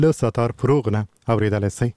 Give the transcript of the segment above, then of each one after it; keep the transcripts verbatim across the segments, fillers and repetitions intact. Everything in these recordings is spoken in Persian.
لساتار پروغنا اوریدل سی.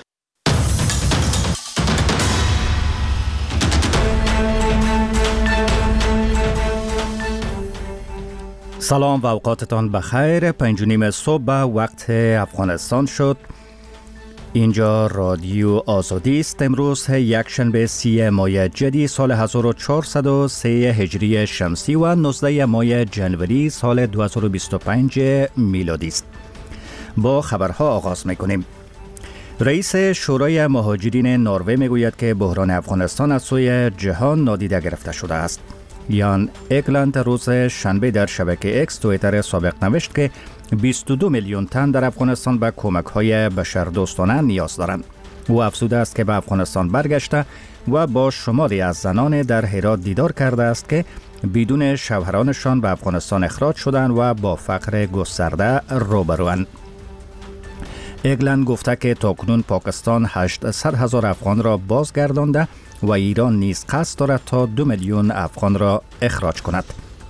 سلام و اوقاتتان بخیر. پنج و نیم صبح وقت افغانستان شد. اینجا رادیو آزادی است. امروز یک شنبه سی ماه جدی سال هزار و چهارصد و سه هجری شمسی و نوزده ماه جنوری سال دو هزار و بیست و پنج میلادی است. با خبرها آغاز میکنیم. رئیس شورای مهاجرین نروژ میگوید که بحران افغانستان از سوی جهان نادیده گرفته شده است. یان اگلند روز شنبه در شبکه اکس توییتر سابق نوشت که بیست و دو میلیون تن در افغانستان به کمک‌های بشردوستانه نیاز دارند. او افزوده است که به افغانستان برگشته و با شماری از زنان در هرات دیدار کرده است که بدون شوهرانشان به افغانستان اخراج شدند و با فقر گسترده روبروند. اگلند گفته که تاکنون پاکستان هشتصد هزار افغان را بازگردانده و ایران نیز قصد دارد تا دو میلیون افغان را اخراج کند.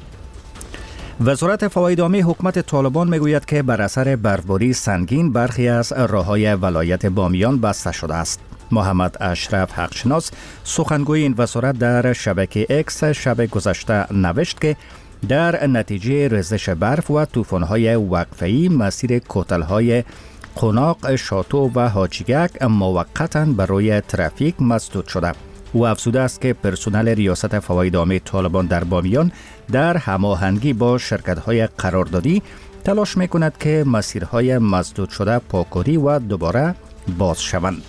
وزارت فواید عامه حکومت طالبان میگوید که بر اثر برفباری سنگین برخی از راههای ولایت بامیان بسته شده است. محمد اشرف حقشناس سخنگوی این وزارت در شبکه اکس شب گذشته نوشت که در نتیجه ریزش برف و طوفان‌های وقفه‌ای مسیر کوتل‌های قوناق، شاتو و حاجیگک موقتاً برای ترافیک مسدود شده. او افزوده است که پرسنل ریاست فواید عامه طالبان در بامیان در هماهنگی با شرکت‌های قراردادی تلاش می‌کند که مسیرهای مسدود شده پاکاری و دوباره باز شوند.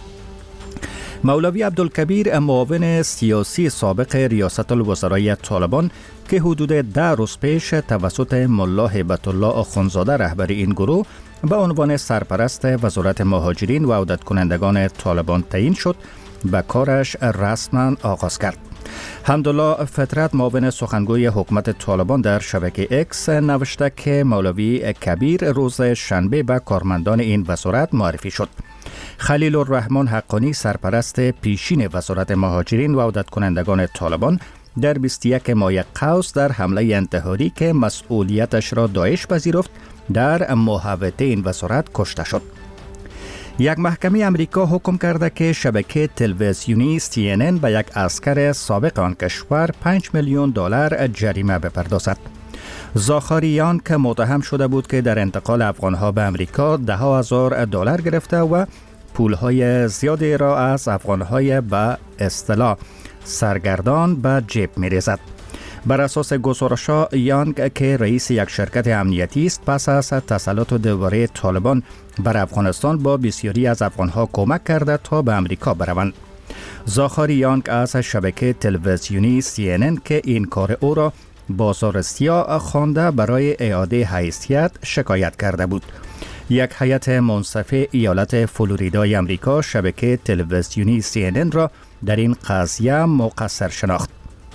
مولوی عبدالکبیر معاون سیاسی سابق ریاست الوزرای طالبان که حدود ده روز پیش توسط ملا هیبت الله آخوندزاده رهبر این گروه به عنوان سرپرست وزارت مهاجرین و عودت کنندگان طالبان تعیین شد، به کارش رسما آغاز کرد. حمدالله فطرت معاون سخنگوی حکومت طالبان در شبکه اکس نوشته که مولوی کبیر روز شنبه به کارمندان این وزارت معرفی شد. خلیل الرحمن حقانی سرپرست پیشین وزارت مهاجرین و عودت کنندگان طالبان در بیست و یک ماه قوس در حمله انتحاری که مسئولیتش را داعش پذیرفت در محوطه این وزارت کشته شد. یک محکمه امریکا حکم کرده که شبکه تلویزیونی سی ان ان به یک عسکر سابق آن کشور پنج میلیون دلار جریمه بپردازد. زاخاریان که متهم شده بود که در انتقال افغانها به امریکا ده هزار دلار گرفته و پولهای زیادی را از افغانهای به اصطلاح سرگردان به جیب می‌ریزد. بر اساس گزارش‌ها یانگ که رئیس یک شرکت امنیتی است پس از تسلط دوباره طالبان بر افغانستان با بسیاری از افغانها کمک کرده تا به امریکا بروند. زاخاری یانگ از شبکه تلویزیونی سی ان ان که این کار او را بازار سیاه خوانده برای اعاده حیثیت شکایت کرده بود. یک هیئت منصفه ایالت فلوریدای امریکا شبکه تلویزیونی سی ان ان را در این قضیه مقصر شناخت.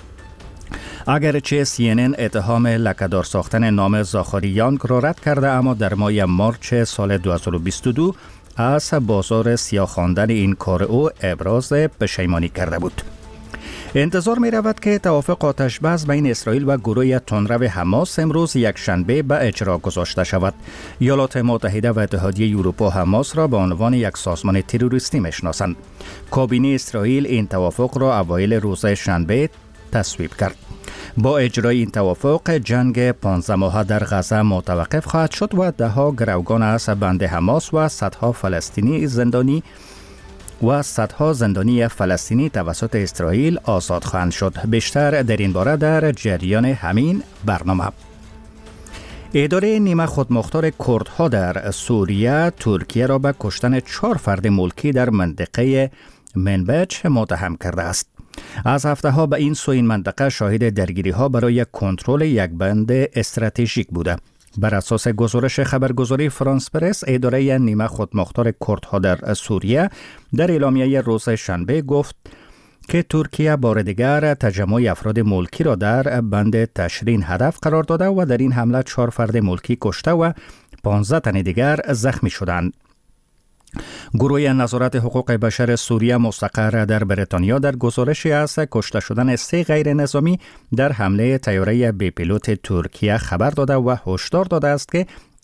اگرچه سی ان ان اتهام لکه‌دار ساختن نام زاخاری یانگ را رد کرده، اما در ماه مارچ سال دو هزار و بیست و دو از بازار سیاه خواندن این کار او ابراز پشیمانی کرده بود. انتظار می رود که توافق آتش بس بین اسرائیل و گروه تندرو حماس امروز یک شنبه به اجرا گذاشته شود. ایالات متحده و اتحادیه اروپا حماس را به عنوان یک سازمان تروریستی میشناسند. کابینه اسرائیل این توافق را اوایل روز شنبه تصویب کرد. با اجرای این توافق جنگ پانزده ماهه در غزه متوقف خواهد شد و ده ها گروگان از بند حماس و صدها فلسطینی زندانی و صدها زندانی فلسطینی توسط اسرائیل آزاد خواهند شد. بیشتر در این باره در جریان همین برنامه. اداره نیمه خودمختار کردها در سوریه ترکیه را به کشتن چهار فرد ملکی در منطقه منبج متهم کرده است. از هفته ها به این سو این منطقه شاهد درگیری ها برای کنترل یک بند استراتژیک بوده. بر اساس گزارش خبرگزاری فرانس پرس، اداره نیمه خودمختار کردها در سوریه در اعلامیه روز شنبه گفت که ترکیه بار دیگر تجمع افراد ملکی را در بند تشرین هدف قرار داده و در این حمله چهار فرد ملکی کشته و پانزده تن دیگر زخمی شدند. گروه نظارت حقوق بشر سوریه مستقر در بریتانیا در گزارشی از کشته شدن سه غیر نظامی در حمله طیاره بی پیلوت ترکیه خبر داده و هشدار داده است که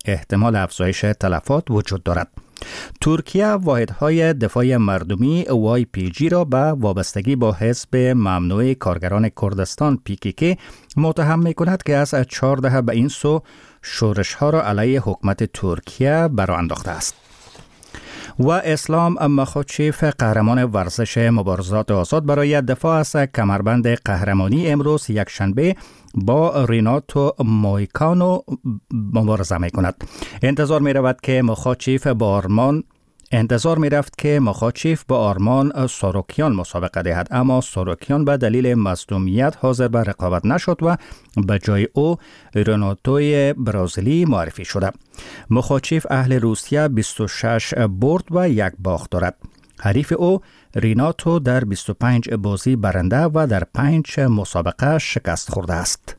احتمال افزایش تلفات وجود دارد. ترکیه واحدهای دفاع مردمی وای پی جی را به وابستگی با حزب ممنوع کارگران کردستان پی کی کی متهم می کند که از چهار دهه به این سو شورش ها را علیه حکومت ترکیه برآ انداخته است. و اسلام مخاچیف، قهرمان ورزش مبارزات آزاد، برای دفاع از کمربند قهرمانی امروز یکشنبه با ریناتو مویکانو مبارزه می کند. انتظار می رود که مخاچیف با آرمان انتظار می رفت که مخاچیف با آرمان ساروکیان مسابقه دهد، اما ساروکیان به دلیل مصدومیت حاضر به رقابت نشد و به جای او ریناتوی برزیلی معرفی شده. مخاچیف اهل روسیه بیست و شش برد و یک باخت دارد. حریف او ریناتو در بیست و پنج بازی برنده و در پنج مسابقه شکست خورده است.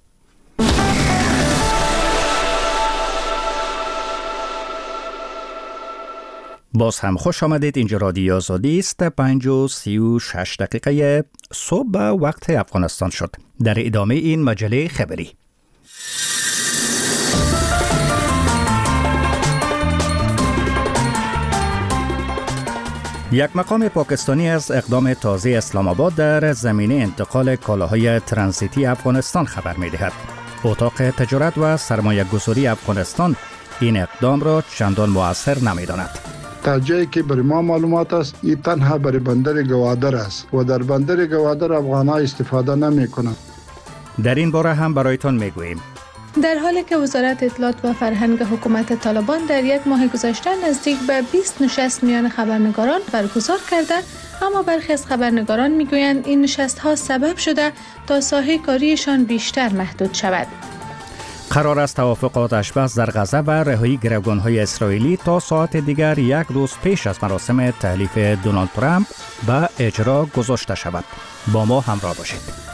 باز هم خوش آمدید. اینجا رادیو آزادی است. پنج و سی و شش دقیقه صبح به وقت افغانستان شد. در ادامه این مجله خبری، یک مقام پاکستانی از اقدام تازه اسلام آباد در زمینه انتقال کالاهای ترانزیتی افغانستان خبر می‌دهد. اتاق تجارت و سرمایه گذاری افغانستان این اقدام را چندان مؤثر نمی‌داند. تا جایی که برای ما معلومات است، این تنها برای بندر گوادر است و در بندر گوادر افغان‌ها استفاده نمی‌کنند. در این باره هم برایتان میگوییم. در حالی که وزارت اطلاعات و فرهنگ حکومت طالبان در یک ماه گذشته نزدیک به بیست نشست میان خبرنگاران برگزار کرده، اما برخی از خبرنگاران میگویند این نشست‌ها سبب شده تا ساحه کاریشان بیشتر محدود شود. قرار است توافقات اشباح در غزه و رهایی گروگان‌های اسرائیلی تا ساعت دیگر یک روز پیش از مراسم تحلیف دونالد ترامپ به اجرا گذاشته شود. با ما همراه باشید.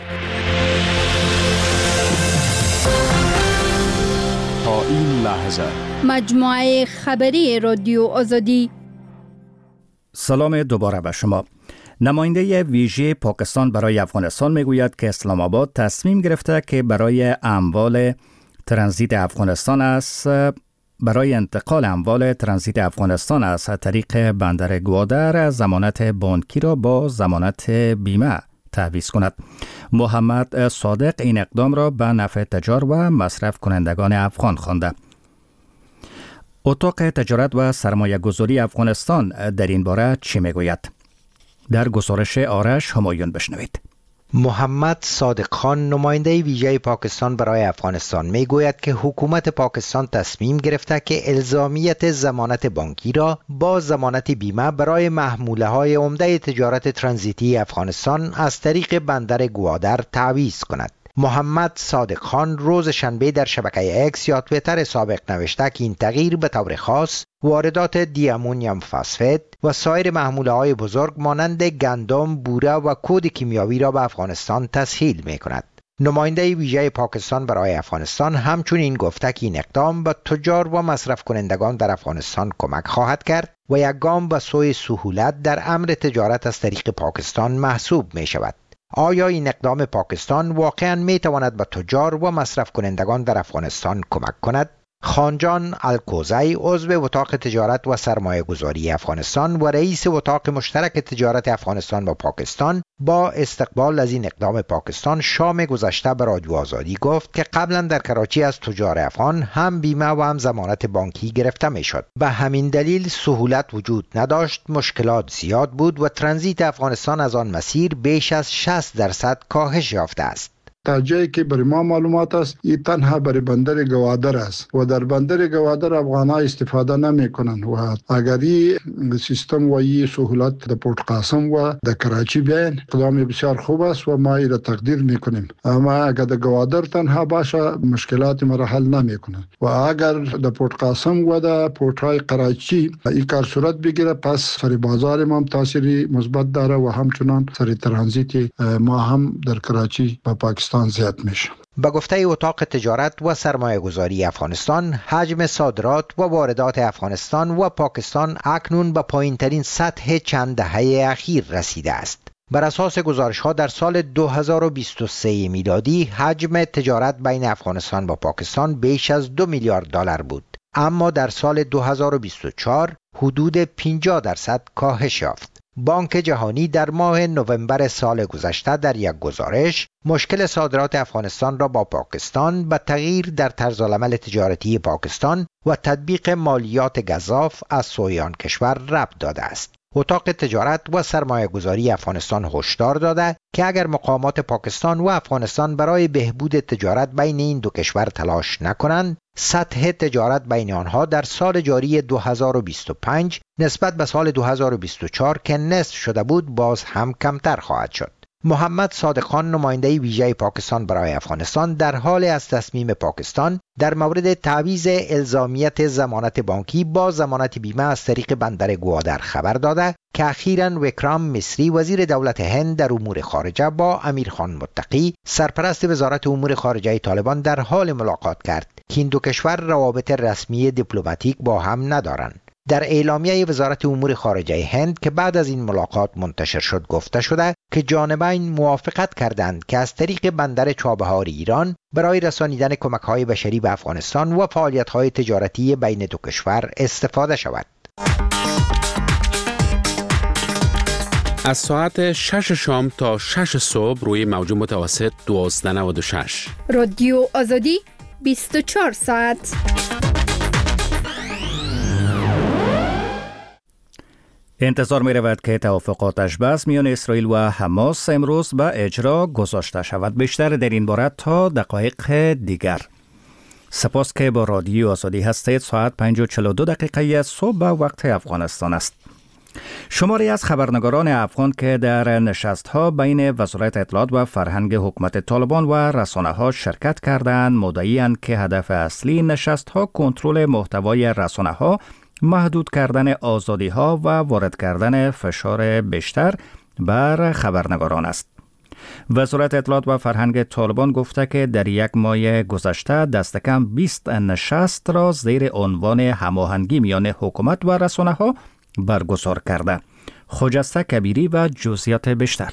تا این لحظه مجموعه خبری رادیو آزادی. سلام دوباره به شما. نماینده ویژه پاکستان برای افغانستان میگوید که اسلام آباد تصمیم گرفته که برای اموال ترانزیت افغانستان است برای انتقال اموال ترانزیت افغانستان از طریق بندر گوادر ضمانت بانکی را با ضمانت بیمه تعویض کند. محمد صادق این اقدام را به نفع تجار و مصرف کنندگان افغان خوانده. اتاق تجارت و سرمایه گذاری افغانستان در این باره چی میگوید؟ در گزارش آرش همایون بشنوید. محمد صادق خان، نماینده ویژه پاکستان برای افغانستان، می گوید که حکومت پاکستان تصمیم گرفته که الزامیت ضمانت بانکی را با ضمانت بیمه برای محموله های عمده تجارت ترانزیتی افغانستان از طریق بندر گوادر تعویض کند. محمد صادق خان روز شنبه در شبکه اکس یا تویتر سابق نوشته که این تغییر به طور خاص واردات دی امونیوم فسفید و سایر محموله های بزرگ مانند گندم، بوره و کود کیمیاوی را به افغانستان تسهیل می کند. نماینده ویژه پاکستان برای افغانستان همچنین گفته که این اقدام به تجار و مصرف کنندگان در افغانستان کمک خواهد کرد و یک گام به سوی سهولت در امر تجارت از طریق پاکستان محسوب می شود. آیا این اقدام پاکستان واقعاً می تواند به تجار و مصرف کنندگان در افغانستان کمک کند؟ خانجان الکوزی، عضو اتاق تجارت و سرمایه گذاری افغانستان و رئیس اتاق مشترک تجارت افغانستان و پاکستان، با استقبال از این اقدام پاکستان شام گذشته به رادیو آزادی گفت که قبلا در کراچی از تجار افغان هم بیمه و هم ضمانت بانکی گرفته می شد. به همین دلیل سهولت وجود نداشت، مشکلات زیاد بود و ترانزیت افغانستان از آن مسیر بیش از شصت درصد کاهش یافته است. تا جایی که برای ما معلومات است، این تنها برای بندر گوادر است و در بندر گوادر افغان‌ها استفاده نمی کنند و اگر این سیستم و این سهولت در پورت قاسم و در کراچی بیاین، اقدام بسیار خوب است و ما این را تقدیر می کنیم. اما اگر در گوادر تنها باشه، مشکلات ما را حل نمی کنند و اگر در پورت قاسم و در پورت های کراچی این کار صورت بگیره، پس سر بازار ما هم تاثیری مثبت داره و همچنان سر ترانزیت ما هم در کراچی با پاکستان زیاد میشه. به گفته اتاق تجارت و سرمایه گذاری افغانستان، حجم صادرات و واردات افغانستان و پاکستان اکنون به پایین ترین سطح چند دهه اخیر رسیده است. بر اساس گزارش‌ها در سال دو هزار و بیست و سه میلادی حجم تجارت بین افغانستان و پاکستان بیش از دو میلیارد دلار بود، اما در سال دو هزار و بیست و چهار حدود پنجاه درصد کاهش یافت. بانک جهانی در ماه نوامبر سال گذشته در یک گزارش مشکل صادرات افغانستان را با پاکستان به تغییر در طرزالعمل تجارتی پاکستان و تطبیق مالیات گزاف از سوی آن کشور ربط داده است. اتاق تجارت و سرمایه گذاری افغانستان هشدار داده که اگر مقامات پاکستان و افغانستان برای بهبود تجارت بین این دو کشور تلاش نکنند، سطح تجارت بین آنها در سال جاری دو هزار و بیست و پنج نسبت به سال دو هزار و بیست و چهار که نصف شده بود باز هم کمتر خواهد شد. محمد صادق خان، نماینده ویژه پاکستان برای افغانستان، در حال از تصمیم پاکستان در مورد تعویض الزامیت ضمانت بانکی با ضمانت بیمه از طریق بندر گوادر خبر داده که اخیراً وکرام مصری وزیر دولت هند در امور خارجه با امیرخان متقی سرپرست وزارت امور خارجه طالبان در حال ملاقات کرد که این دو کشور روابط رسمی دیپلماتیک با هم ندارند. در اعلامیه وزارت امور خارجه هند که بعد از این ملاقات منتشر شد گفته شده که جانبین موافقت کردند که از طریق بندر چابهار ایران برای رسانیدن کمک‌های بشری به افغانستان و فعالیت‌های تجارتی بین دو کشور استفاده شود. از ساعت شش شام تا شش صبح روی موج متوسط دوازده نود و شش رادیو آزادی بیست و چهار ساعت. انتظار می رود که توافقات اشباس میان اسرائیل و حماس امروز به اجرا گذاشته شود. بیشتر در این باره تا دقایق دیگر. سپاس که با رادیو آزادی هستید. ساعت پنج و چهل و دو دقیقه صبح به وقت افغانستان است. شماری از خبرنگاران افغان که در نشست‌ها بین وزارت اطلاعات و فرهنگ حکومت طالبان و رسانه‌ها شرکت کردند، مدعی‌اند که هدف اصلی نشست‌ها کنترل محتوای رسانه‌ها، محدود کردن آزادی‌ها و وارد کردن فشار بیشتر بر خبرنگاران است. وزارت اطلاعات و فرهنگ طالبان گفته که در یک ماه گذشته دست کم بیست نشست را زیر عنوان هماهنگی میان حکومت و رسانه‌ها برگزار کرده. خجسته کبیری و جزئیات بیشتر.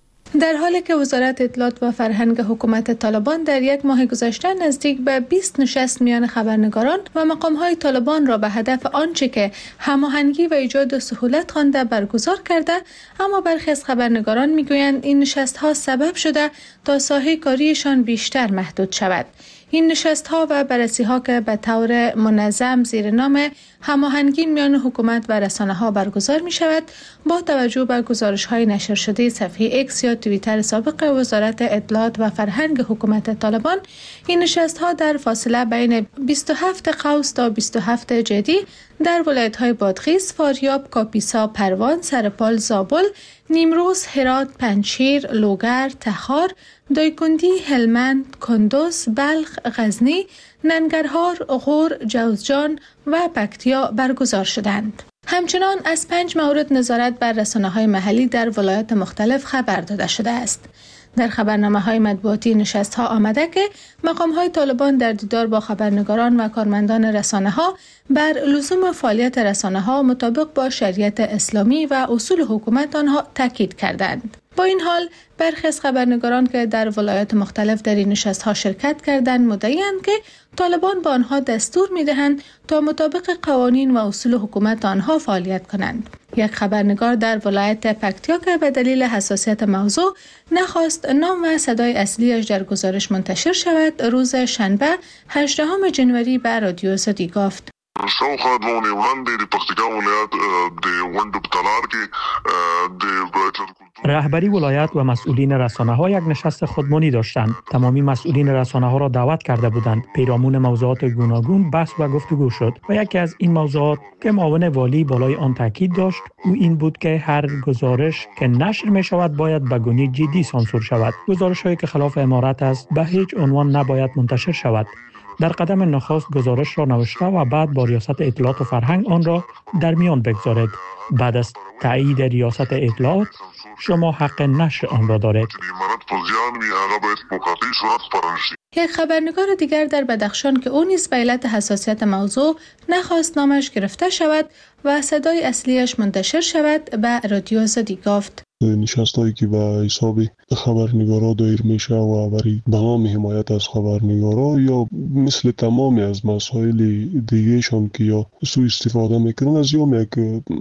در حالی که وزارت اطلاعات و فرهنگ حکومت طالبان در یک ماه گذشته نزدیک به بیست نشست میان خبرنگاران و مقام‌های طالبان را به هدف آنچه که هماهنگی و ایجاد سهولت خوانده برگزار کرده، اما برخی از خبرنگاران میگویند این نشست‌ها سبب شده تا ساحه کاریشان بیشتر محدود شود. این نشست‌ها و بررسی‌ها که به طور منظم زیر نام هماهنگی میان حکومت و رسانه‌ها برگزار می‌شود، با توجه به گزارش‌های نشر شده صفحه ایکس یا توییتر سابق وزارت اطلاعات و فرهنگ حکومت طالبان، این نشست‌ها در فاصله بین بیست و هفت قوس تا بیست و هفت جدی در ولایت‌های بادغیس، فاریاب، کاپیسا، پروان، سرپال، زابل، نیمروز، هرات، پنجشیر، لوگر، تخار، دایکندی، هلمند، کندوز، بلخ، غزنی، ننگرهار، غور، جوزجان و پکتیا برگزار شدند. همچنان از پنج مورد نظارت بر رسانه‌های محلی در ولایات مختلف خبر داده شده است. در خبرنامه‌های مطبوعاتی نشست‌ها آمده که مقام‌های طالبان در دیدار با خبرنگاران و کارمندان رسانه‌ها بر لزوم فعالیت رسانه‌ها مطابق با شریعت اسلامی و اصول حکومت آنها تاکید کردند. با این حال برخی از خبرنگاران که در ولایات مختلف در این نشست‌ها شرکت کردند مدعی‌اند که طالبان به آنها دستور می‌دهند تا مطابق قوانین و اصول حکومت آنها فعالیت کنند. یک خبرنگار در ولایت پکتیا که به دلیل حساسیت موضوع نخواست نام و صدای اصلیش در گزارش منتشر شود، روز شنبه هجدهم جنوری به رادیو آزادی گفت: شاوخوا دوه اونۍ وړاندې د پکتیکا ولایت د ونډو په تالار کې د رهبری ولایت و مسئولین رسانه‌ها یک نشست خودمانی داشتند. تمامی مسئولین رسانه‌ها را دعوت کرده بودند. پیرامون موضوعات گوناگون بحث و گفتگو شد و یکی از این موضوعات که معاون والی بالای آن تاکید داشت او این بود که هر گزارش که نشر می شود باید به گونه جدی سانسور شود. گزارش‌هایی که خلاف امارت است به هیچ عنوان نباید منتشر شود. در قدم نخست گزارش را نوشته و بعد با ریاست اطلاعات و فرهنگ آن را در میان بگذارید. بعد از تایید ریاست اطلاعات شما حق نشر آن را دارید. یک خبرنگار دیگر در بدخشان که او نیز به علت حساسیت موضوع نخواست نامش گرفته شود و صدای اصلیش منتشر شود به رادیو آزادی گفت: نشستایی که به حساب خبرنگارا دایر میشه و برای به نام حمایت از خبرنگارا یا مثل تمامی از مسائل دیگه شان که یا سوء استفاده میکنن از یا یک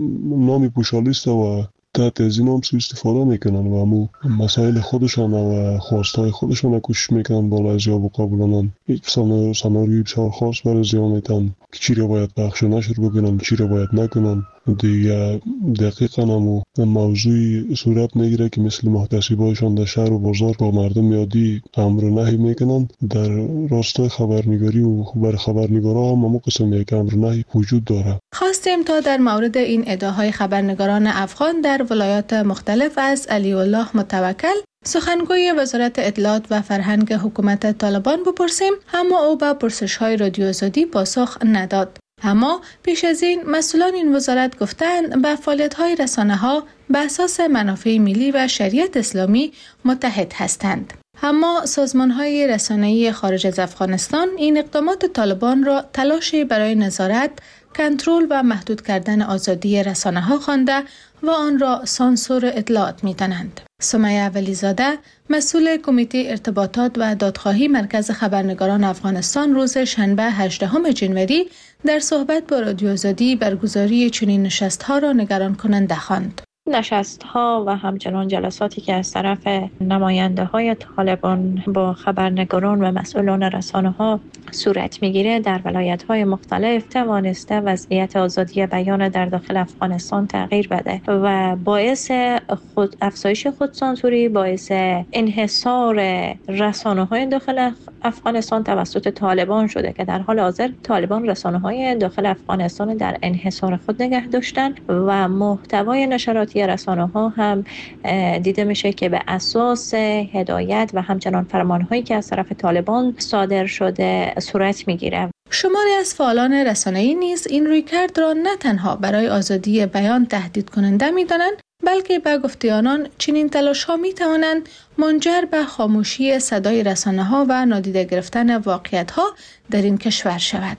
نام پوشالیست و تحت از این هم سوء استفاده میکنن و امو مسائل خودشان و خواستای خودشان کوشش میکنن بالا از یا بقابلانن یک سناریوی بسیار خاص برای زیان میتن که چی رو باید پخش و نشر بکنن چی رو باید نکنن. دیگه دقیقا همو موضوعی صورت میگیره که مثل محتسبایشان در شهر و بازار با مردم یادی امر نهی میکنن. در راستای خبرنگاری و بر خبرنگارا هم همو قسم یک امر نهی وجود داره. خواستیم تا در مورد این ادعاهای خبرنگاران افغان در ولایات مختلف از علی الله متوکل سخنگوی وزارت اطلاعات و فرهنگ حکومت طالبان بپرسیم، اما او به پرسش‌های رادیو آزادی پاسخ نداد. اما پیش از این مسئولان این وزارت گفتند به فعالیت‌های رسانه‌ها به اساس منافع ملی و شریعت اسلامی متحد هستند. اما سازمان‌های رسانه‌ای خارج از افغانستان این اقدامات طالبان را تلاشی برای نظارت، کنترل و محدود کردن آزادی رسانه‌ها خوانده و آن را سانسور اطلاعات می‌دانند. سمیه ولیزاده، مسئول کمیته ارتباطات و دادخواهی مرکز خبرنگاران افغانستان، روز شنبه هجدهم ژانویه در صحبت با رادیو آزادی برگزاری چنین نشست‌ها را نگران کننده خواند. نشست‌ها و همچنان جلساتی که از طرف نماینده‌های طالبان با خبرنگاران و مسئولان رسانه‌ها صورت می‌گیره در ولایت‌های مختلف توانسته وضعیت آزادی بیان در داخل افغانستان تغییر بده و باعث خود افزایش خودسانسوری، باعث انحصار رسانه‌های داخل افغانستان توسط طالبان شده که در حال حاضر طالبان رسانه‌های داخل افغانستان در انحصار خود نگه داشتن و محتوای نشرات رسانه‌ها هم دیده میشه که به اساس هدایت و همچنان فرمان‌هایی که از طرف طالبان صادر شده صورت میگیره. شماری از فعالان رسانه‌ای نیز این رویکرد را نه تنها برای آزادی بیان تهدید کننده می‌دانند، بلکه به گفته آنان چنین تلاش‌ها می‌توانند منجر به خاموشی صدای رسانه‌ها و نادیده گرفتن واقعیت‌ها در این کشور شود.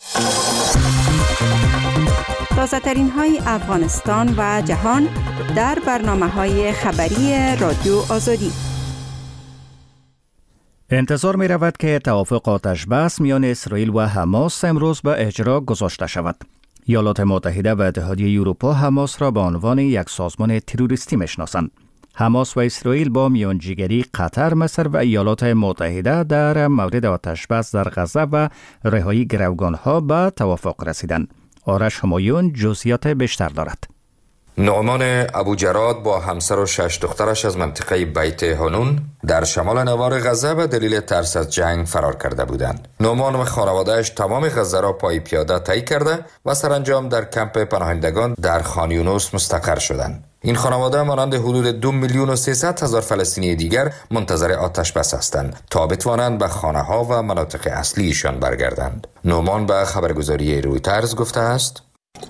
تازه‌ترین های افغانستان و جهان در برنامه‌های خبری رادیو آزادی. انتظار می رود که توافق آتش بس میان اسرائیل و حماس امروز به اجرا گذاشته شود. ایالات متحده و اتحادیه اروپا حماس را به عنوان یک سازمان تروریستی میشناسند. حماس و اسرائیل با میانجیگری قطر، مصر و ایالات متحده در مورد آتش بس در غزه و رهایی گروگان‌ها به توافق رسیدند. آرش همایون جزئیات بیشتر دارد. نعمان ابوجراد با همسر و شش دخترش از منطقه بیت هانون در شمال نوار غزه به دلیل ترس از جنگ فرار کرده بودند. نعمان و خانواده‌اش تمام غزه را پای پیاده طی کرده و سرانجام در کمپ پناهندگان در خان یونس مستقر شدند. این خانواده مانند حدود دو میلیون و سیصد هزار فلسطینی دیگر منتظر آتش بس هستند تا بتوانند به خانه‌ها و مناطق اصلیشان برگردند. نعمان به خبرگزاری رویترز گفته است: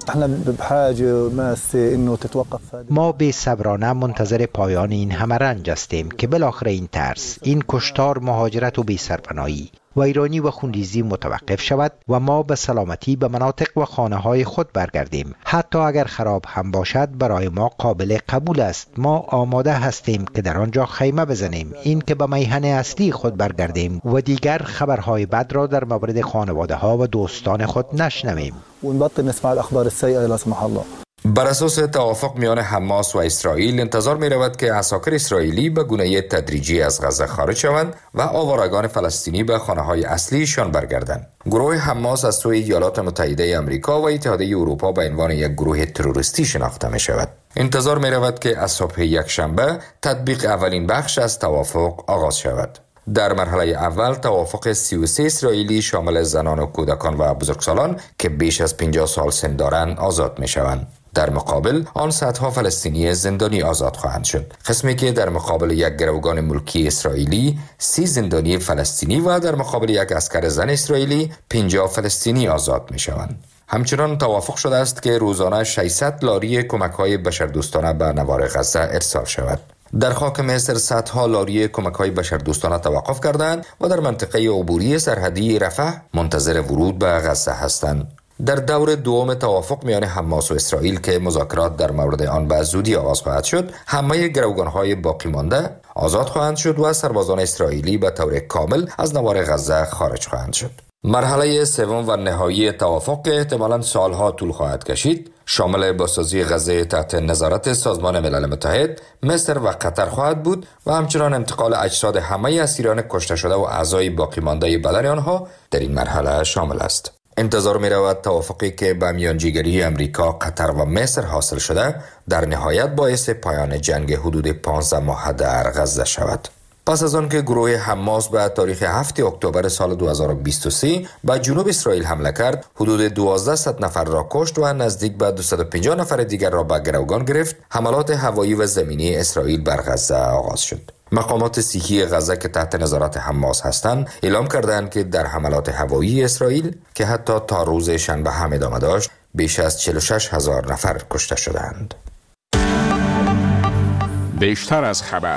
ما به صبرانه منتظر پایان این همه رنج هستیم که بالاخره این ترس، این کشتار، مهاجرت و بی‌سرپناهی و ایرانی و خونریزی متوقف شود و ما به سلامتی به مناطق و خانه‌های خود برگردیم. حتی اگر خراب هم باشد برای ما قابل قبول است. ما آماده هستیم که در آنجا خیمه بزنیم، این که به میهن اصلی خود برگردیم و دیگر خبرهای بد را در مورد خانواده‌ها و دوستان خود نشنویم. بر اساس توافق میان حماس و اسرائیل انتظار می رود که عساکر اسرائیلی به گونه تدریجی از غزه خارج شوند و آوارگان فلسطینی به خانه‌های اصلیشان برگردند. گروه حماس از سوی ایالات متحده آمریکا و اتحادیه اروپا به عنوان یک گروه تروریستی شناخته می شود. انتظار می رود که از صبح یکشنبه تطبیق اولین بخش از توافق آغاز شود. در مرحله اول توافق سی و سه اسرائیلی شامل زنان و کودکان و بزرگسالان که بیش از پنجاه سال سن دارند آزاد می شوند. در مقابل آن صدها فلسطینی زندانی آزاد خواهند شد. قسمی که در مقابل یک گروگان ملکی اسرائیلی سی زندانی فلسطینی و در مقابل یک عسکر زن اسرائیلی پنجاه فلسطینی آزاد می شوند. همچنان توافق شده است که روزانه ششصد لاری کمک‌های بشردوستانه به نوار غزه ارسال شود. در خاک مصر صدها لاری کمک‌های بشردوستانه توقف کردند و در منطقه عبوری سرحدی رفح منتظر ورود به غزه هستند. در دور دوم توافق میان حماس و اسرائیل که مذاکرات در مورد آن به زودی آغاز خواهد شد، همه گروگان‌های باقی مانده آزاد خواهند شد و سربازان اسرائیلی به طور کامل از نوار غزه خارج خواهند شد. مرحله سوم و نهایی توافق که احتمالاً سالها طول خواهد کشید، شامل بازسازی غزه تحت نظارت سازمان ملل متحد، مصر و قطر خواهد بود و همچنان انتقال اجساد همه اسیران کشته شده و اعضای باقی مانده بدن آنها در این مرحله شامل است. انتظار می رود توافقی که به میانجیگری امریکا، قطر و مصر حاصل شده در نهایت باعث پایان جنگ حدود پانزده ماه در غزه شود. پس از آن که گروه حماس به تاریخ هفتم اکتبر سال دو هزار و بیست و سه به جنوب اسرائیل حمله کرد، حدود دوازده نفر را کشت و نزدیک به دویست و پنجاه نفر دیگر را به گروگان گرفت، حملات هوایی و زمینی اسرائیل بر غزه آغاز شد. مقامات صحی غزه که تحت نظارت حماس هستند اعلام کردند که در حملات هوایی اسرائیل که حتی تا روز شنبه هم ادامه داشت، بیش از چهل و شش هزار نفر کشته شدند. بیشتر از خبر.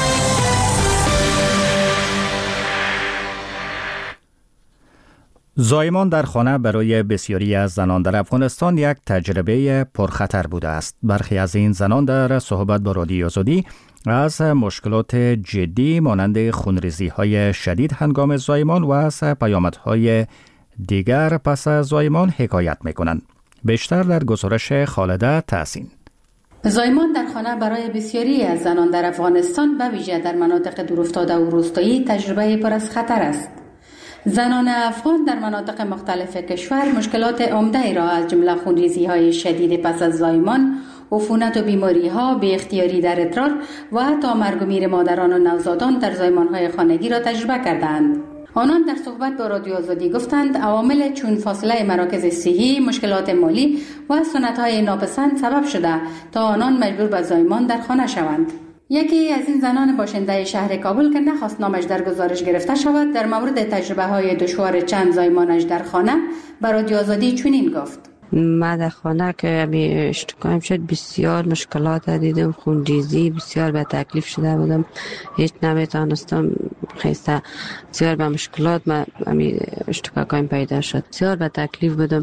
زایمان در خانه برای بسیاری از زنان در افغانستان یک تجربه پرخطر بوده است. برخی از این زنان در صحبت با رادیو آزادی از مشکلات جدی مانند خونریزی‌های شدید هنگام زایمان و از پیامدهای دیگر پس از زایمان حکایت می‌کنند. بیشتر در گزارش خالده تحسین. زایمان در خانه برای بسیاری از زنان در افغانستان به ویژه در مناطق دورافتاده و روستایی تجربه پر از خطر است. زنان افغان در مناطق مختلف کشور مشکلات عمده را از جمله خونریزی‌های شدید پس از زایمان، عفونت و بیماری‌ها، بی اختیاری در ادرار و حتی مرگ و میر مادران و نوزادان در زایمان‌های خانگی را تجربه کردند. آنان در صحبت با رادیو آزادی گفتند عوامل چون فاصله مراکز صحی، مشکلات مالی و سنت‌های ناپسند سبب شده تا آنان مجبور به زایمان در خانه شوند. یکی از این زنان باشنده شهر کابل که نخواست نامش در گزارش گرفته شود، در مورد تجربه های دشوار چند زایمانش در خانه به رادیو آزادی چنین گفت: ما در خانه که اشتکایم شد بسیار مشکلات دیدم، خونریزی بسیار به تکلیف شده بودم، هیچ نمیتونستم خیسته، بسیار به مشکلات ما اشتکایم پیدا شد، بسیار به تکلیف بودم،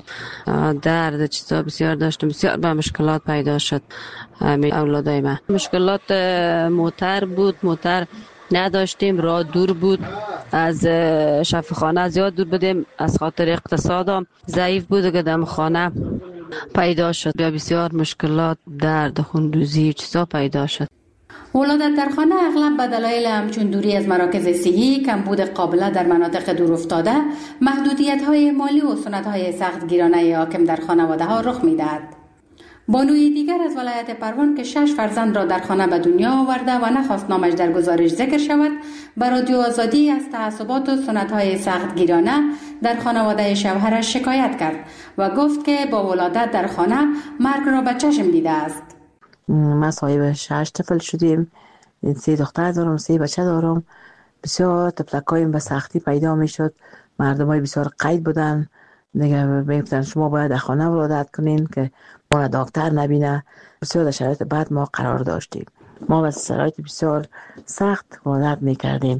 درد چیزا بسیار داشتم، بسیار به مشکلات پیدا شد. اولادای ما مشکلات موتر بود، موتر نداشتیم، راه دور بود، از شفاخانه زیاد دور بودیم، از خاطر اقتصادم ضعیف بود که در خانه پیدا شد، بسیار مشکلات، درد، خونریزی چیزا پیدا شد. ولادت در خانه اغلب به دلایل همچون دوری از مراکز صحی، کمبود قابله در مناطق دورافتاده، محدودیت‌های مالی و سنت‌های سخت گیرانه حاکم در خانواده‌ها رخ می‌دهد. بانوی دیگر از ولایت پروان که شش فرزند را در خانه به دنیا آورده و نخواست نامش در گزارش ذکر شود، به رادیو آزادی از تعصبات و سنت‌های سخت گیرانه در خانواده شوهرش شکایت کرد و گفت که با ولادت در خانه مرگ را به چشم دیده است. ما صاحب شش طفل شدیم، سه دختر دارم، سه بچه دارم، بسیار طفلکایم به سختی پیدا می شد، مردم های بسیار قید بودن، دیگه میگفتن شما باید در خانه ولادت کنین که ما را دکتر نبینه. بسیار در شرایط بعد ما قرار داشتیم، ما با شرایط بسیار سخت ولادت میکردیم.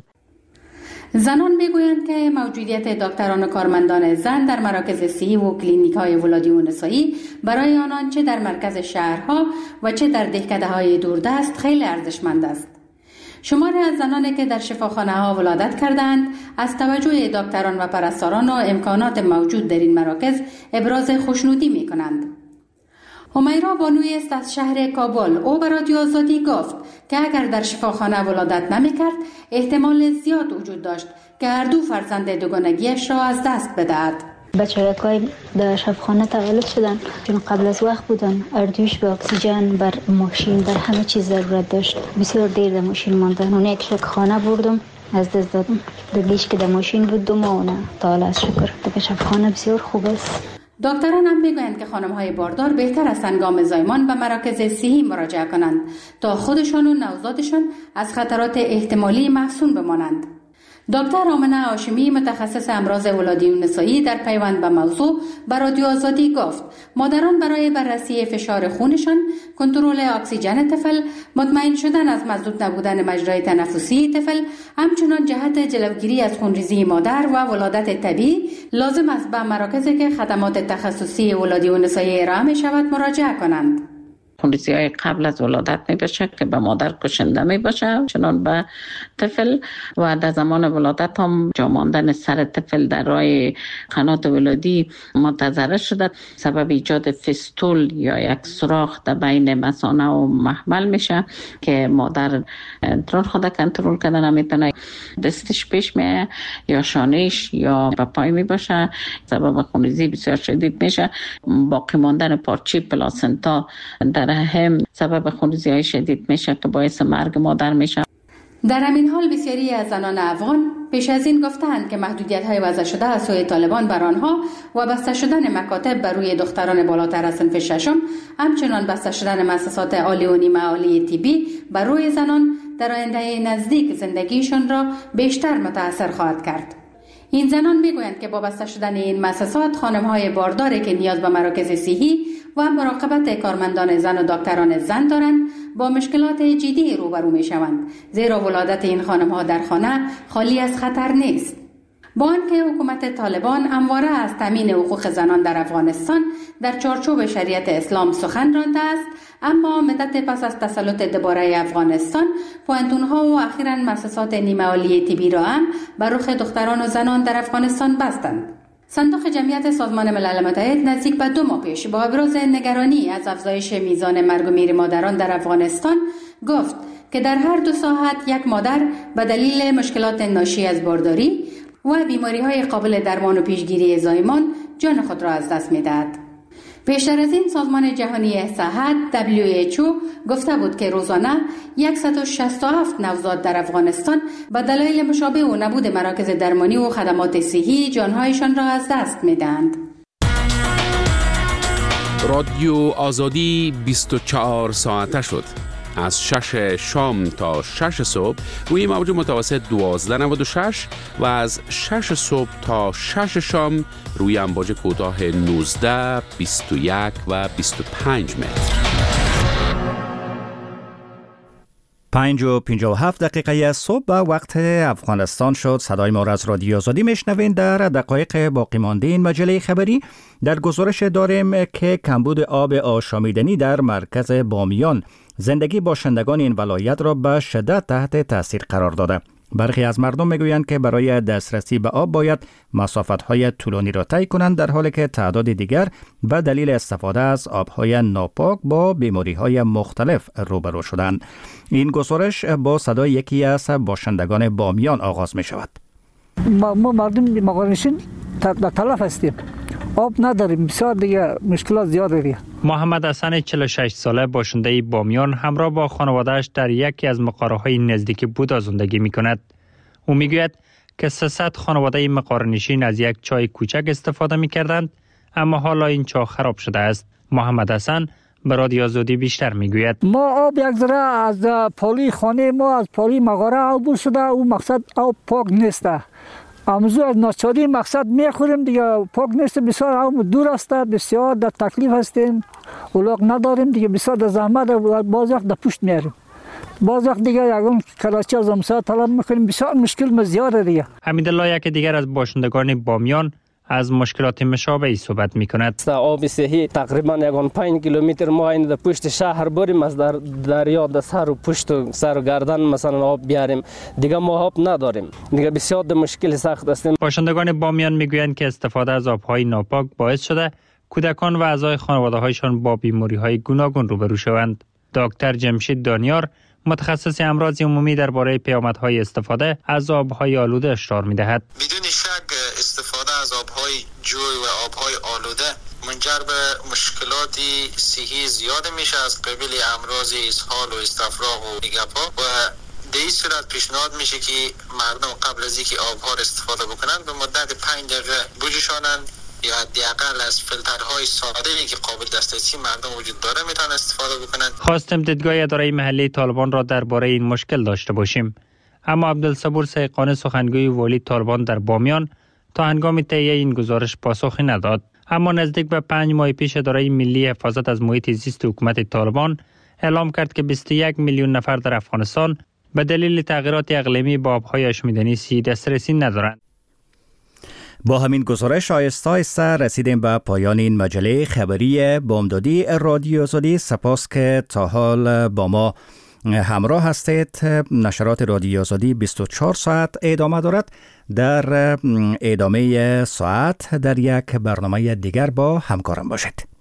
زنان میگویند که موجودیت دکتران و کارمندان زن در مراکز صحی و کلینیک های ولادی و نسایی برای آنان چه در مرکز شهرها و چه در دهکده های دوردست خیلی ارزشمند است. شماری از زنانی که در شفاخانه ها ولادت کردند از توجه دکتران و پرستاران و امکانات موجود در این مراکز ابراز خوشنودی می کنند. همیرا بانوی است از شهر کابل. او به رادیو آزادی گفت که اگر در شفاخانه ولادت نمی کرد احتمال زیاد وجود داشت که هر دو فرزند دوگانگیش را از دست بدهد. بچه‌های در شفاخانه تولد شدن چون قبل از وقت بودن، اردوش به اکسیژن، بر ماشین، بر همه چیز ضرورت داشت. بسیار دیر در ماشین ماندن. اون یک شفاخانه بردم از دست دادم. دلیش که در ماشین بود دو ماه نه تعالی از شکر. دیگه شفاخانه بسیار خوب است. دکتران هم میگویند که خانم‌های باردار بهتر است هنگام زایمان به مراکز صحی مراجعه کنند تا خودشان و نوزادشان از خطرات احتمالی محصون بمانند. دکتر آمنه هاشمی متخصص امراض ولادی و نسایی در پیوند به موضوع به رادیو آزادی گفت مادران برای بررسی فشار خونشان، کنترل اکسیژن طفل، مطمئن شدن از مسدود نبودن مجرای تنفسی طفل، همچنان جهت جلوگیری از خونریزی مادر و ولادت طبیعی لازم است به مراکزی که خدمات تخصصی ولادی و نسایی ارائه می شود مراجعه کنند. خونریزی های قبل از ولادت می باشه که به مادر کشنده می باشه چنان به طفل و در زمان ولادت هم جا ماندن سر طفل در راه قنات ولادی منتظره شده سبب ایجاد فستول یا یک سوراخ در بین مثانه و محمل میشه که مادر ادرار خود کنترل کردن نمیتونه، دستش پیش میه یا شانهش یا به پای می باشه، سبب خونریزی بسیار شدید میشه. باقی ماندن پارچه پلاسنتا در هم سبب خونریزی های شدید میشه که باعث مرگ مادر میشه. در همین حال بسیاری از زنان افغان پیش از این گفتند که محدودیت‌های وضع شده از سوی طالبان بر آنها و بسته شدن مکاتب بر روی دختران بالاتر از صنف ششم، همچنان بسته شدن مؤسسات عالی و نیمه عالی طبی بر روی زنان در آینده نزدیک زندگیشان را بیشتر متاثر خواهد کرد. این زنان میگویند که با بسته شدن این مؤسسات خانم‌های بارداری که نیاز به مراکز صحی و مراقبت کارمندان زن و دکتران زن دارند با مشکلات جدی روبرو میشوند، زیرا ولادت این خانم‌ها در خانه خالی از خطر نیست. با آنکه حکومت طالبان همواره از تامین حقوق زنان در افغانستان در چارچوب شریعت اسلام سخن رانده است، اما مدت پس از تسلط دوباره افغانستان پوهنتون‌ها و اخیراً مؤسسات نیمه عالی طبی را هم بر رخ دختران و زنان در افغانستان بستند. صندوق جمعیت سازمان ملل متحد نزدیک به دو ماه پیش با ابراز نگرانی از افزایش میزان مرگ و میر مادران در افغانستان گفت که در هر دو ساعت یک مادر به دلیل مشکلات ناشی از بارداری و بیماری‌های قابل درمان و پیشگیری زایمان جان خود را از دست می‌دهد. پیشتر از این سازمان جهانی صحت دبلیو اچ او گفته بود که روزانه صد و شصت و هفت نوزاد در افغانستان به دلایل مشابه و نبود مراکز درمانی و خدمات صحی جانهایشان را از دست می‌دهند. رادیو آزادی بیست و چهار ساعته شد. از شش شام تا شش صبح روی موج متوسط دوازده نود و شش و از شش صبح تا شش شام روی امواج کوتاه نوزده، بیست و یک و بیست و پنج متر. پنج و پنجاه و هفت دقیقه از صبح به وقت افغانستان شد. صدای ما را از رادیو آزادی میشنوین. در دقایق باقی مانده این مجله خبری در گزارش داریم که کمبود آب آشامیدنی در مرکز بامیان زندگی باشندگان این ولایت را به شدت تحت تاثیر قرار داده. برخی از مردم میگویند که برای دسترسی به آب باید مسافت‌های طولانی را طی کنند، در حالی که تعداد دیگر به دلیل استفاده از آب‌های ناپاک با بیماری‌های مختلف روبرو شدند. این گزارش با صدای یکی از باشندگان بامیان آغاز می شود. ما, ما مردم مغارنشین تلف هستیم، آب نداریم، بسیار دیگه مشکلات زیاد داریم. محمد حسن چهل و شش ساله باشنده بامیان همراه با خانواده‌اش در یکی از مقارهای نزدیک بودا زندگی می‌کند. او میگوید که سیصد خانواده مقارنشین از یک چای کوچک استفاده می‌کردند، اما حالا این چاه خراب شده است. محمد حسن به رادیو آزادی بیشتر میگوید ما آب یک ذره از پالی خانه ما از پالی مغاره عبور شده، او مقصد آب پاک نیست. امروز از ناچاری مقصد میخوریم دیگه، پاک نیست، بسیار آب دور است، بسیار در تکلیف هستیم، اولاغ نداریم دیگه، بسیار در زحمت، باز وقت در پشت میاریم، باز وقت دیگه یگان کلاچه از امسا طلب میکنیم، بسیار مشکل زیاده دیگه. حمیدالله یک دیگر از باشندگان بامیان از مشکلات مشابهی صحبت می‌کند. آب صحی تقریبا یگان پنج کیلومتر ما این در پشت شهر بریم، از در دریا در سر و پشت و سر و گردن مثلا آب بیاریم، دیگه ما آب نداریم، دیگه بسیار در مشکل سخت هستیم. باشندگان بامیان میگویند که استفاده از آب‌های ناپاک باعث شده کودکان و اعضای خانواده‌هایشان با بیماری‌های گوناگون روبرو شوند. دکتر جمشید دانیار متخصص امراض عمومی درباره پیامدهای استفاده از آب‌های آلوده اشاره می‌دهد. بدون شک استفاده از آب‌های جوی و آب‌های آلوده منجر به مشکلات صحی زیاد میشه، از قبیل امراض اسهال و استفراغ و دیگه‌ها، و در این صورت پیشنهاد میشه که مردم قبل از اینکه آب‌ها را استفاده بکنند به مدت پنج دقیقه بجوشانند یا حداقل از فیلترهای ساده‌ای که قابل دسترسی مردم وجود داره میتونن استفاده بکنند. خواستم دیدگاه اداره محلی طالبان را درباره این مشکل داشته باشیم. اما عبدالصبور سیقانی سخنگوی والی طالبان در بامیان تا هنگام تهیه این گزارش پاسخی نداد. اما نزدیک به پنج ماه پیش اداره ملی حفاظت از محیط زیست حکومت طالبان اعلام کرد که بیست و یک میلیون نفر در افغانستان به دلیل تغییرات اقلیمی به آبهای آشامیدنی سی دسترسی ندارند. با همین گزارش آهسته آهسته رسیدیم به پایان این مجله خبری بامدادی رادیو آزادی. سپاس که تا حال با ما همراه هستید. نشرات رادیو آزادی بیست و چهار ساعت ادامه دارد. در ادامه ساعت در یک برنامه دیگر با همکارم باشید.